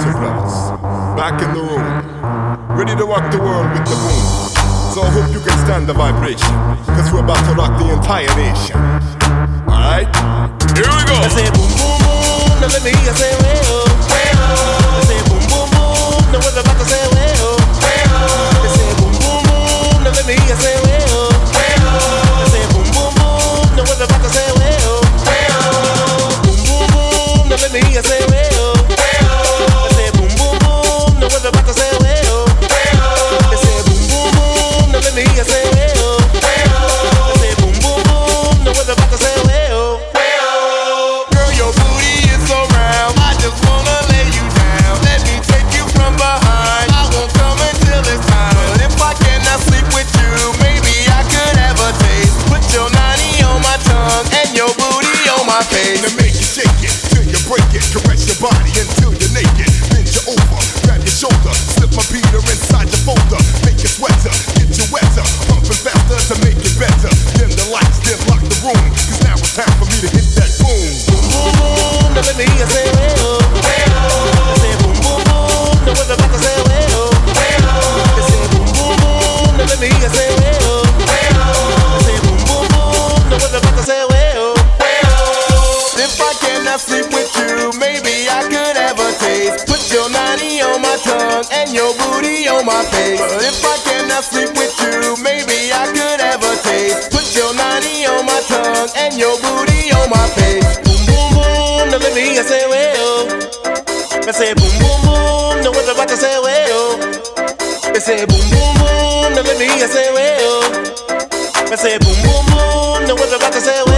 Two brothers, back in the room, ready to rock the world with the boom. So I hope you can stand the vibration, cause we're about to rock the entire nation. Alright? Here we go! I say boom boom boom, now let me hear you say way-oh, way-oh. I say boom boom boom, now we're about to say way-oh, way-oh. I say boom boom boom, now let me hear you say way-oh, way-oh. I say boom boom boom, now we're about to say way-oh, way-oh. Boom boom boom, now let me hear you say way-oh, way-oh. I say boom boom boom, now we're about to say way-oh, way-oh. I say boom boom boom, now let me hear you say way-oh, way-oh. I say boom boom boom, now we're about to say way-oh. Girl, your booty is so round, I just wanna lay you down. Let me take you from behind, I won't come until it's time. But if I cannot sleep with you, maybe I could have a taste. Put your 90 on my tongue and your booty on my face. Now make you shake it, till you break it. Caress your body until you're naked. Bend you over, grab your shoulder, slip my beater inside your folder. Make you sweater, get you wetter, pumping faster to make it better. Dim the lights, then lock the room, cause now it's time for me to hit that boom. Boom boom boom, now let me hear you say way-oh, way-oh. I say boom boom boom, now we're about to say way-oh, way-oh. I say boom boom boom, now let me hear you say way-oh, way-oh. I say boom boom boom, now we're about to say way-oh, way-oh. If I cannot sleep with you, maybe I could have a taste. Put your 90 on my tongue and your booty on my face. But if I cannot sleep with you, maybe I could have a taste. Put your 90 on my tongue and your booty on my face. Boom boom boom, now let me hear you say way-oh. I say boom boom boom, now we're about to say way-oh. I say boom boom boom, now let me hear you say way-oh. I say boom boom boom, now we're about to say way-oh.